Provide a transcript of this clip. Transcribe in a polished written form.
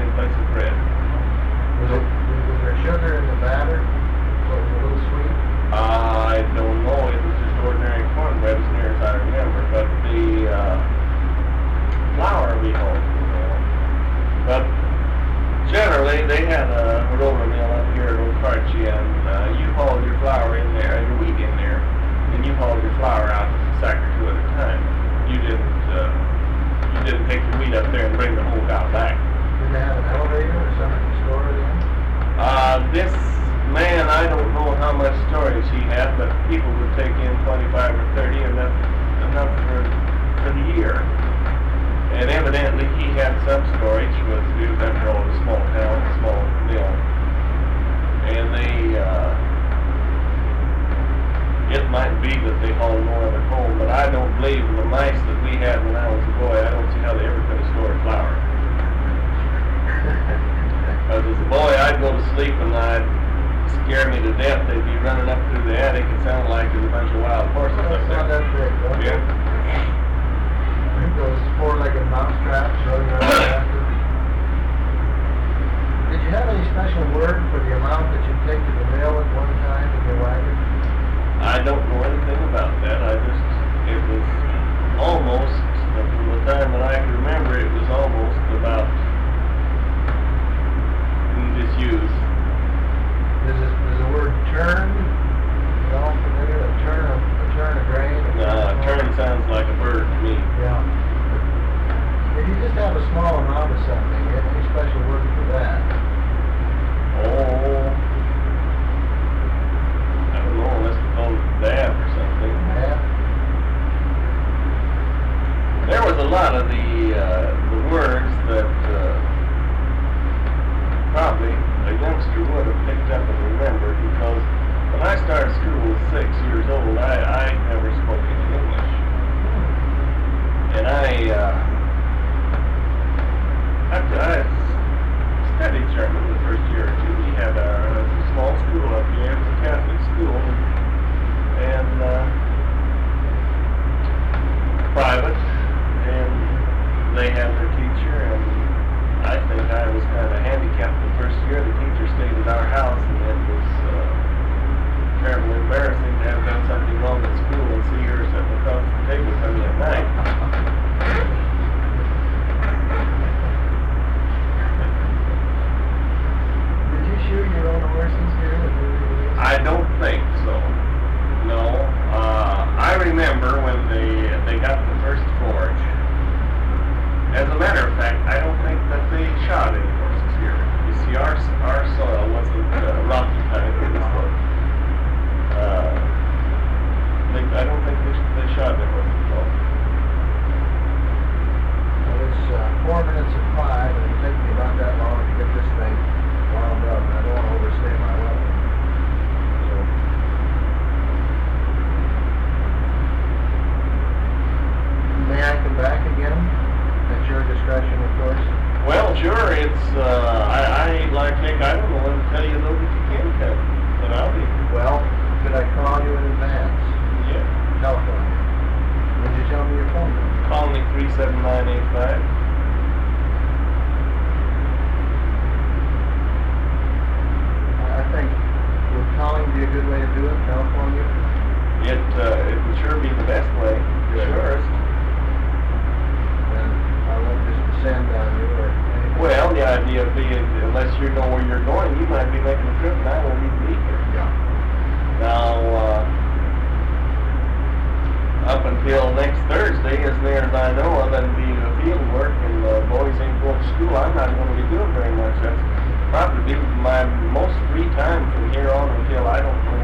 in place of bread. Was there sugar in the batter? Was it a little sweet? I don't know. It was just ordinary cornbread as near as I remember. But the flour we hold, But generally, they had a roller mill up here at Old Cartchie, and you hauled your flour in there, your wheat in there, and you hauled your flour out a sack or two at a time. You didn't take your wheat up there and bring the whole cow back. Did they have an elevator or something to store it in? This man, I don't know how much storage he had, but people would take in 25 or 30, and that's enough for the year. And evidently he had some storage. He was after all a small town, small mill. And it might be that they hauled more of it home, but I don't believe the mice that we had when I was a boy, I don't see how they ever could have stored flour. Because as a boy, I'd go to sleep and I'd scare me to death. They'd be running up through the attic. It sounded like there's a bunch of wild horses up there. It's not that big, though. Yeah. Those four-legged mouse traps running around after. Did you have any special word for the amount that you take to the mill at one time in your wagon? I don't know anything about that. It was almost, from the time that I can remember, it was almost about, just use. Does the word turn, familiar? A turn of grain? No, turn sounds like a bird to me. Yeah. If you just have a small amount of something, you have any special word for that? Oh, I don't know, unless we call it dab or something. Half? There was a lot of the words that probably a youngster would have picked up and remembered, because when I started school at 6 years old, I never spoke any English. And I studied German the first year or two. We had a small school up here. It was a Catholic school, and private, and they had their teacher, and I think I was kind of handicapped the first year. The teacher stayed at our house, and it was terribly embarrassing to have done something wrong at school and see her sitting across the table from me at night. Did you shoot your own horses here? I don't think so. No. I remember when they got the first forge. As a matter of fact, I don't think that they shot any horses here. You see, our soil wasn't rocky type. It was I don't think they shot any horses at all. Well, it's 4 minutes of 5, and it'll take me about that long to get this thing wound up, and I don't want to overstay my welcome. So, may I come back again? At your discretion, of course. Well, sure. It's I like Nick. I don't know when to tell you though that you can come, but I'll be. Well, could I call you in advance? Yeah. Telephone. Would you tell me your phone number? Call me 37985. I think, would calling be a good way to do it? Telephone you? It would sure be the best way. Good. Surest. Then I won't just descend on you or anything. Well, the idea being, unless you know where you're going, you might be making a trip, and I won't even be here. Yeah. Now, up until next Thursday, as near as I know, other than being a field work and the boys ain't going to school, I'm not going to be doing very much. That's probably my most free time from here on until I don't know